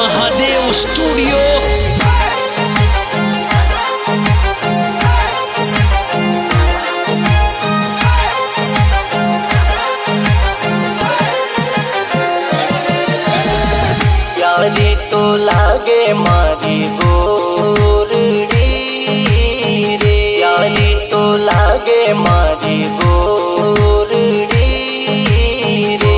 Mahadev studio. प्यारी तो लागे मारी गोरड़ी रे, प्यारी तो लागे मारी गोरड़ी रे,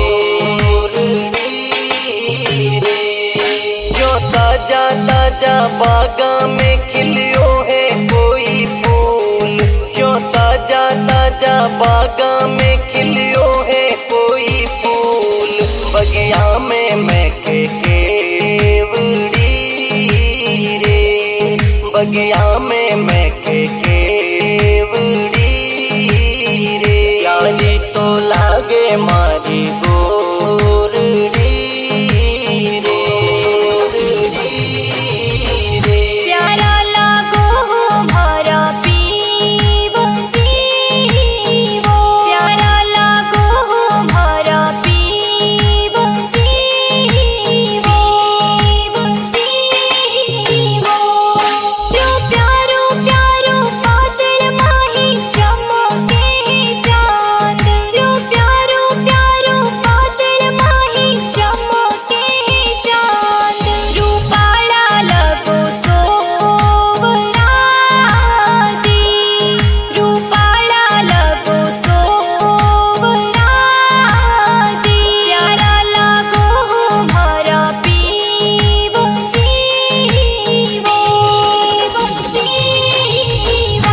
रे। जो ताजा ताजा बागा में खिलियो है कोई फूल, जो ताजा ताजा बागा में खिलियो है कोई फूल, बगिया में महके केवड़ी रे, बगिया में महके केवड़ी रे। प्यारी तो लागे मारी गोरड़ी रे, रे। प्यारा लागो हमारा पीवो जीवो, प्यारा लागो हमारा पीवो जीवो, जीवो। जो प्यारो प्यारो बादल माही चमके चांद, जो प्यारो प्यारो बादल माही चमके चांद। रूपाला लगो सोवराजी, रूपाला लगो सोवराजी। प्यारा लागो हमारा पीवो जीवो, जीवो।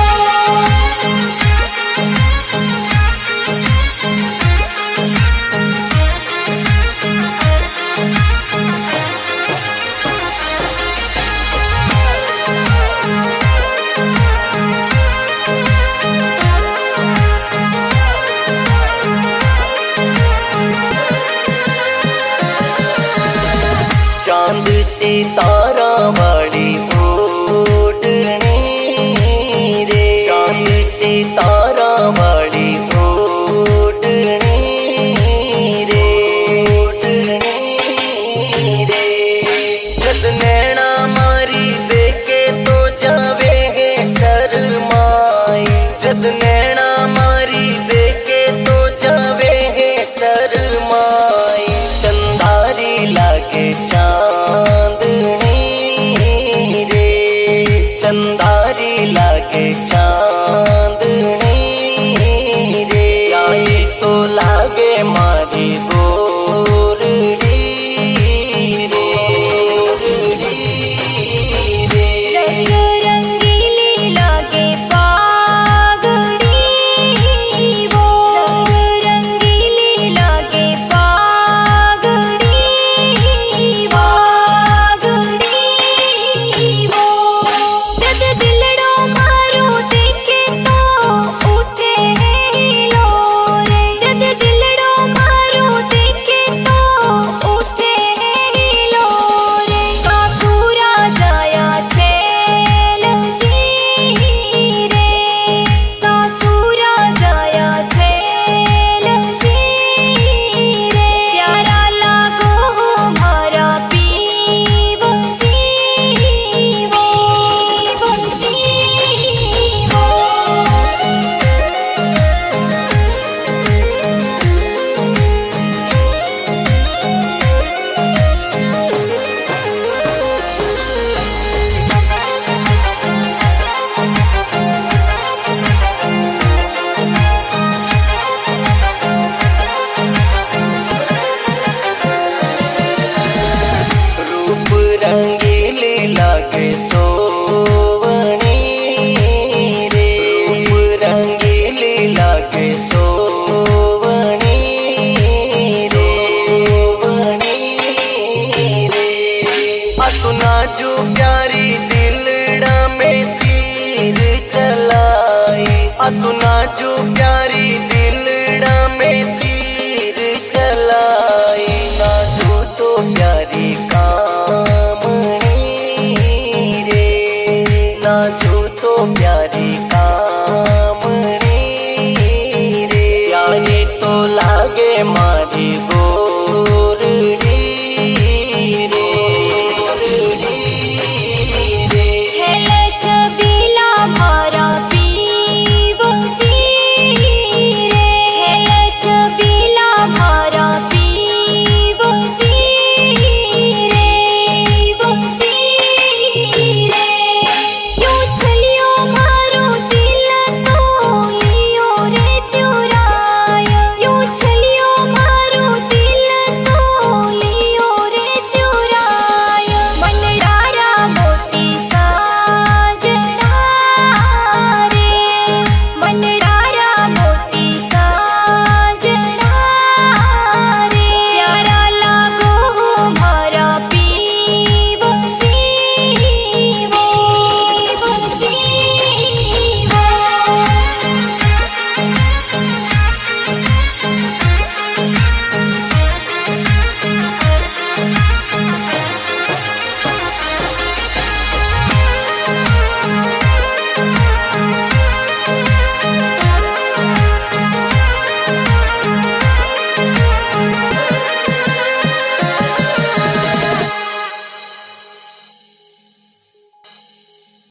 चांद सितारा वाली ओढ़नी रे, चांद सितारा वाली ओढ़नी रे, ओढ़नी रे। जद नैना मारी देखे तो जावे है शरमाई, जद नैना मारी देखे तो जावे है शरमाई। चंदारी लागे चांदनी रे, चंदारी लागे चांदनी रे। प्यारी तो लागे मारी गोरड़ी रे, रे। रंग रंगीली लागे पागड़ी वो, रंग रंगीली लागे पागड़ी वो, पागड़ी वो। जद दिलड़ो मारो देखे तो उठे हिलोरे, जद दिलड़ो मारो देखे तो उठे हिलोरे। सासुरा जाया छेल जी रे, सासुरा जाया छेल जी रे। प्यारा लागो हमारा पीवो जीवो, जीवो। रूप रंगीली लागे सोवनी रे, रूप रंगीली लागे सोवनी रे, सोवनी रे। अतुना जो प्यारी दिलड़ा में तीर चलाई, अतुना जो प्यारी दिलड़ा में तीर चलाई। ना जो तो प्यारी कामनी रे, ना जो तो प्यारी